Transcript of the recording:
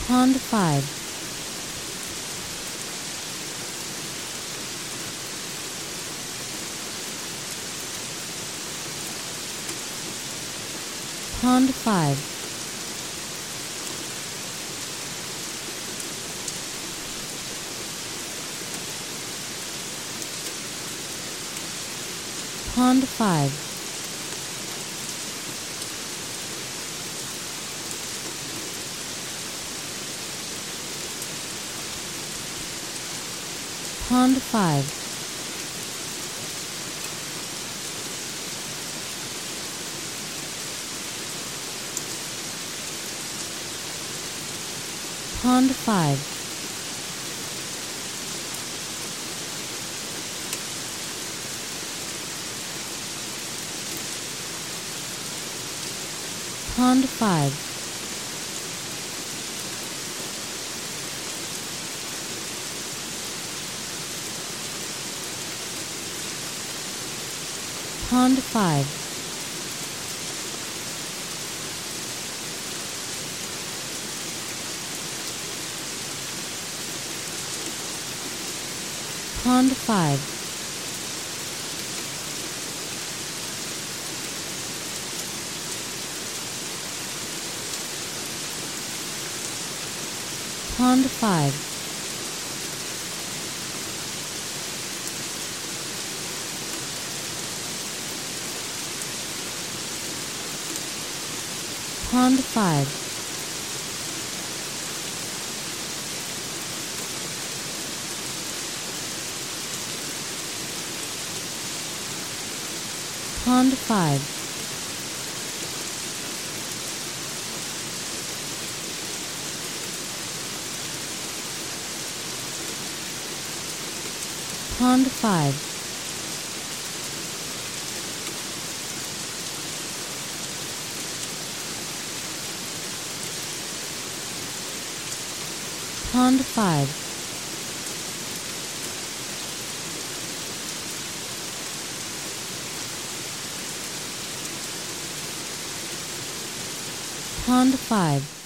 Pond 5. Pond 5. Pond 5. Pond 5. Pond 5. Pond 5. Pond 5. Pond 5. Pond 5. Pond 5. Pond 5. Pond 5. Pond 5. Pond 5.